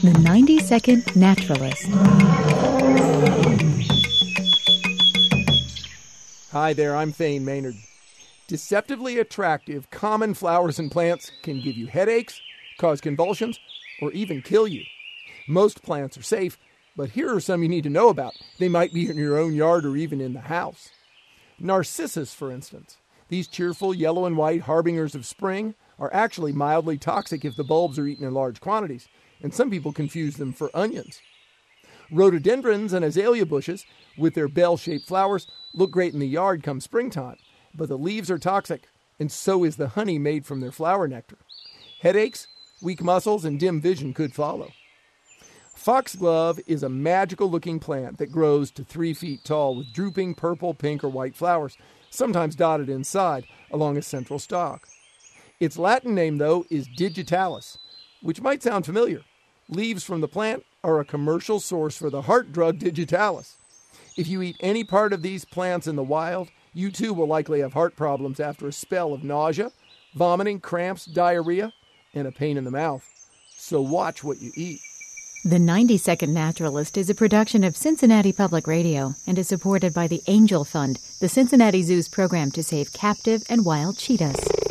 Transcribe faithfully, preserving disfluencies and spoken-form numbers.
The ninety second Naturalist. Hi there, I'm Thane Maynard. Deceptively attractive, common flowers and plants can give you headaches, cause convulsions, or even kill you. Most plants are safe, but here are some you need to know about. They might be in your own yard or even in the house. Narcissus, for instance. These cheerful yellow and white harbingers of spring are actually mildly toxic if the bulbs are eaten in large quantities, and some people confuse them for onions. Rhododendrons and azalea bushes, with their bell-shaped flowers, look great in the yard come springtime, but the leaves are toxic, and so is the honey made from their flower nectar. Headaches, weak muscles, and dim vision could follow. Foxglove is a magical-looking plant that grows to three feet tall with drooping purple, pink, or white flowers, sometimes dotted inside along a central stalk. Its Latin name, though, is digitalis, which might sound familiar. Leaves from the plant are a commercial source for the heart drug digitalis. If you eat any part of these plants in the wild, you too will likely have heart problems after a spell of nausea, vomiting, cramps, diarrhea, and a pain in the mouth. So watch what you eat. The ninety second Naturalist is a production of Cincinnati Public Radio and is supported by the Angel Fund, the Cincinnati Zoo's program to save captive and wild cheetahs.